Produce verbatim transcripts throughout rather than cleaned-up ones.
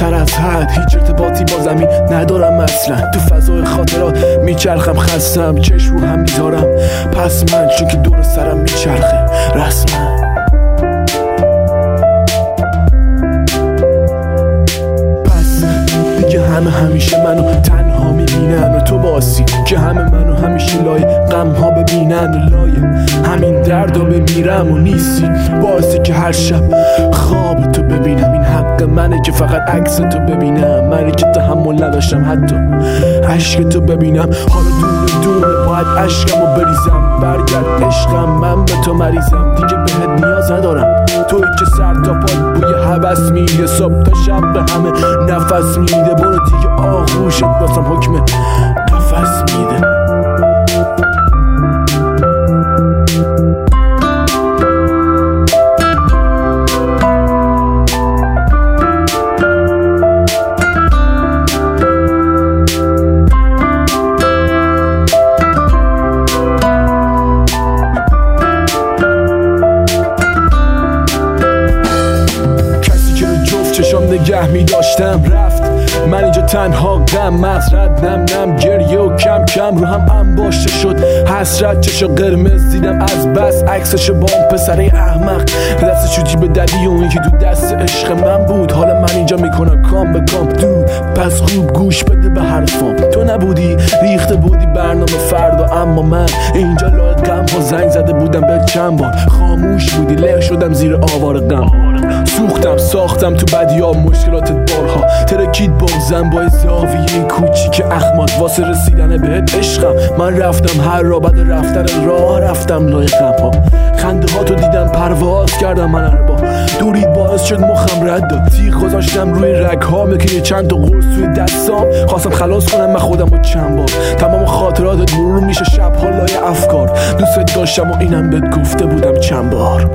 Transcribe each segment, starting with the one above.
بالاتر از حد، هیچ ارتباطی با زمین ندارم اصلا. تو فضای خاطرات میچرخم، خستم چشم رو هم میذارم پس من، چون که دور سرم میچرخه رسما. پس دیگه همه همیشه منو تنها میبینن و تو باسی که همه منو همیشه لای غم ها ببینن و لای همین درد رو بمیرم و نیستی باعثی که هر شب خواب تو ببینم. این حق منه که فقط عکس تو ببینم، منی که تحمل نداشتم حتی عشق تو ببینم. حالا دونه دونه باید عشقم رو بریزم، برگرد عشقم من به تو مریضم، دیگه بهت نیاز ندارم. توی که سر تا پات بوی هوس میده، صبح تا شب به همه نفس میده، برو دیگه آغوشت باسم حکم قفس میده. چشم نگه می داشتم رفت، من اینجا تنها غم مغزرد نم نم گریه و کم کم رو هم انباشته شد حسرت. چشم قرمز دیدم از بس عکسشو با اون پسره احمق، دستشو جیب دلی و اون که دو دست عشق من بود. حالا من اینجا میکنم کام به کام دود، پس خوب گوش بده به حرفام. تو نبودی ریخته بودی برنامه فردا، اما من اینجا لای غم ها زنگ زده بودم به چند بار، خاموش بودی له شدم زیر آوار غم. سوختم ساختم تو بدیام مشکلاتت بارها، ترکید بغزم با زاویه کوچیک اخمات واسه رسیدن بهت عشقم. من رفتم هر را بعد رفتن راه رفتم لای غمها، خنده ها تو دیدم پرواز کردم من اربا، دورید باعث شد مخم رد داد، تیغ گذاشتم روی رگ ها مثل چند تا قرص توی دستام، خواستم خلاص کنم من خودم با چند بار. تمام خاطراتت مرور میشه شبها لای افکار، دوست داشتم و اینم بهت گفته بودم چند بار.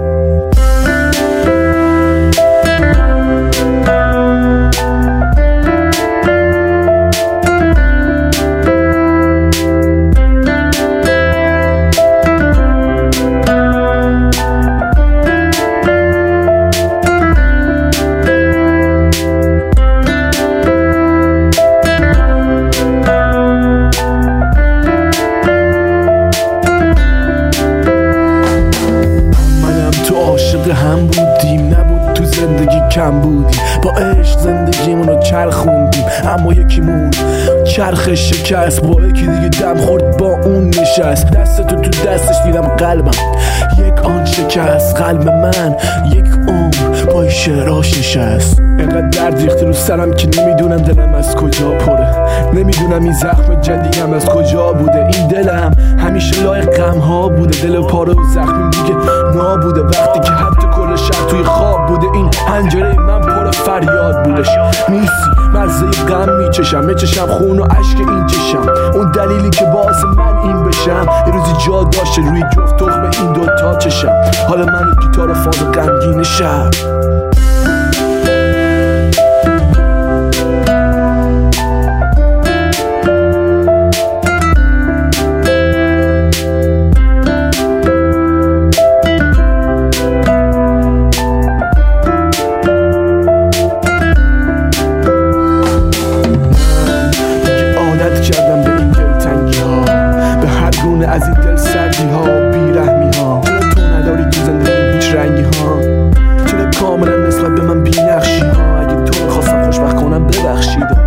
هم بودیم نبود تو زندگی کم بودیم، با عشق زندگیمونو چرخوندیم اما یکیمون چرخش شکست، با یکی دیگه دم خورد با اون نشست. دستتو تو دستش دیدم قلبم یک آن شکست، قلب من یک عمر با شعراش نشست. اینقدر درد ریخته رو سرم که نمیدونم دلم از کجا پره، نمیدونم این زخم جدیدم از کجا بوده. این دلم همیشه لای غم ها بوده، دل پاره و زخمیم دیگه نابوده، وقتی که حتی کل شهر توی خواب بوده. این پنجره من پر فریاد بودش، نیستی مزه غم میچشم، میچشم خون و عشق این چشم، اون دلیلی که باعث من این بشم. یه روزی جا داشته روی جفت تخم این دوتا چشم، حالا من گیتار فاز غمگین شب. از این دل سردی ها و بیرحمی ها، چرا تو نداری تو زندگی هیچ رنگی ها، چرا کاملا نسبت به من بی نقشی ها. اگه تو میخواستم خوشبخت کنم ببخشید.